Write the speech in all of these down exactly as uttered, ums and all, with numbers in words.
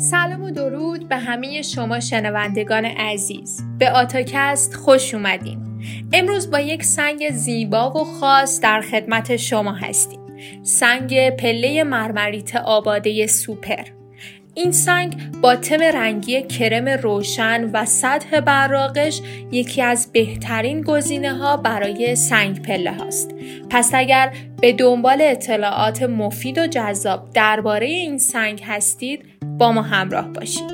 سلام و درود به همه شما شنوندگان عزیز. به آتاکست خوش اومدین. امروز با یک سنگ زیبا و خاص در خدمت شما هستیم. سنگ پله مرمریت آباده سوپر. این سنگ با تم رنگی کرم روشن و سطح براقش یکی از بهترین گزینه‌ها برای سنگ پله هاست. پس اگر به دنبال اطلاعات مفید و جذاب درباره این سنگ هستید، با ما همراه باشید.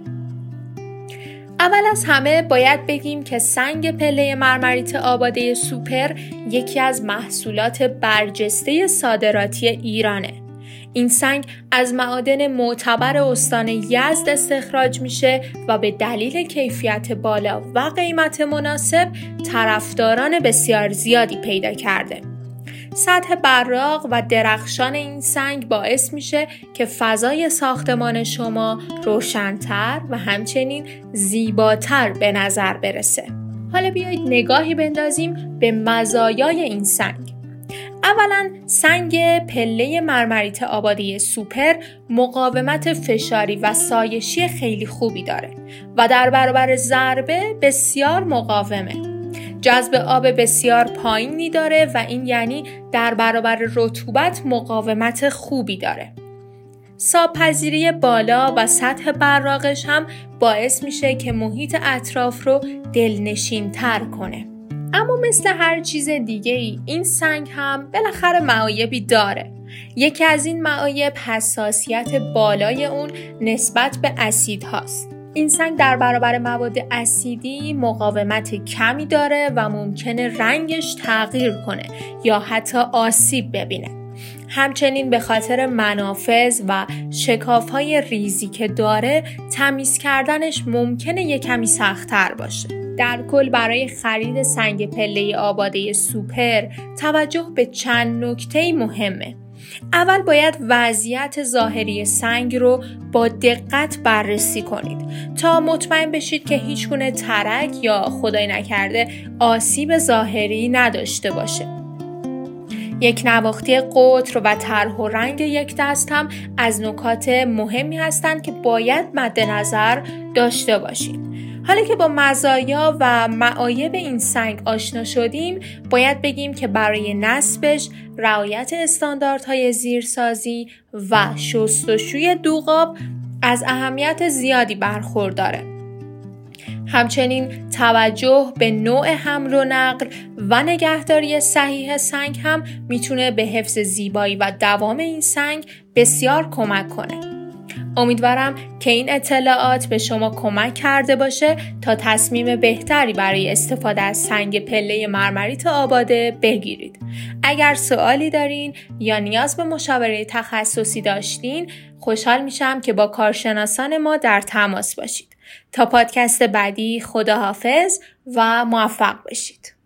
اول از همه باید بگیم که سنگ پله مرمریت آباده سوپر یکی از محصولات برجسته صادراتی ایرانه. این سنگ از معادن معتبر استان یزد استخراج میشه و به دلیل کیفیت بالا و قیمت مناسب طرفداران بسیار زیادی پیدا کرده. سطح براق و درخشان این سنگ باعث میشه که فضای ساختمان شما روشن‌تر و همچنین زیباتر به نظر برسه. حالا بیایید نگاهی بندازیم به مزایای این سنگ. اولا سنگ پله مرمریت آباده سوپر مقاومت فشاری و سایشی خیلی خوبی داره و در برابر ضربه بسیار مقاومه. جذب آب بسیار پایینی داره و این یعنی در برابر رطوبت مقاومت خوبی داره. ساب‌پذیری بالا و سطح براقش هم باعث میشه که محیط اطراف رو دلنشین‌تر کنه. اما مثل هر چیز دیگه ای این سنگ هم بالاخره معایبی داره. یکی از این معایب حساسیت بالای اون نسبت به اسید هاست. این سنگ در برابر مواد اسیدی مقاومت کمی داره و ممکنه رنگش تغییر کنه یا حتی آسیب ببینه. همچنین به خاطر منافذ و شکاف‌های ریزی که داره تمیز کردنش ممکنه یک کمی سخت‌تر باشه. در کل برای خرید سنگ پله آباده سوپر توجه به چند نکته مهمه. اول باید وضعیت ظاهری سنگ رو با دقت بررسی کنید تا مطمئن بشید که هیچ گونه ترک یا خدای نکرده آسیب ظاهری نداشته باشه. یک نواختی قطر و طرح و رنگ یک دست هم از نکات مهمی هستند که باید مد نظر داشته باشید. حالا که با مزایا و معایب این سنگ آشنا شدیم، باید بگیم که برای نصبش رعایت استانداردهای زیرسازی و شستشوی دوغاب از اهمیت زیادی برخورداره. همچنین توجه به نوع حمل و نقل و نگهداری صحیح سنگ هم میتونه به حفظ زیبایی و دوام این سنگ بسیار کمک کنه. امیدوارم که این اطلاعات به شما کمک کرده باشه تا تصمیم بهتری برای استفاده از سنگ پله مرمریت آباده بگیرید. اگر سوالی دارین یا نیاز به مشاوره تخصصی داشتین، خوشحال میشم که با کارشناسان ما در تماس باشید. تا پادکست بعدی، خداحافظ و موفق باشید.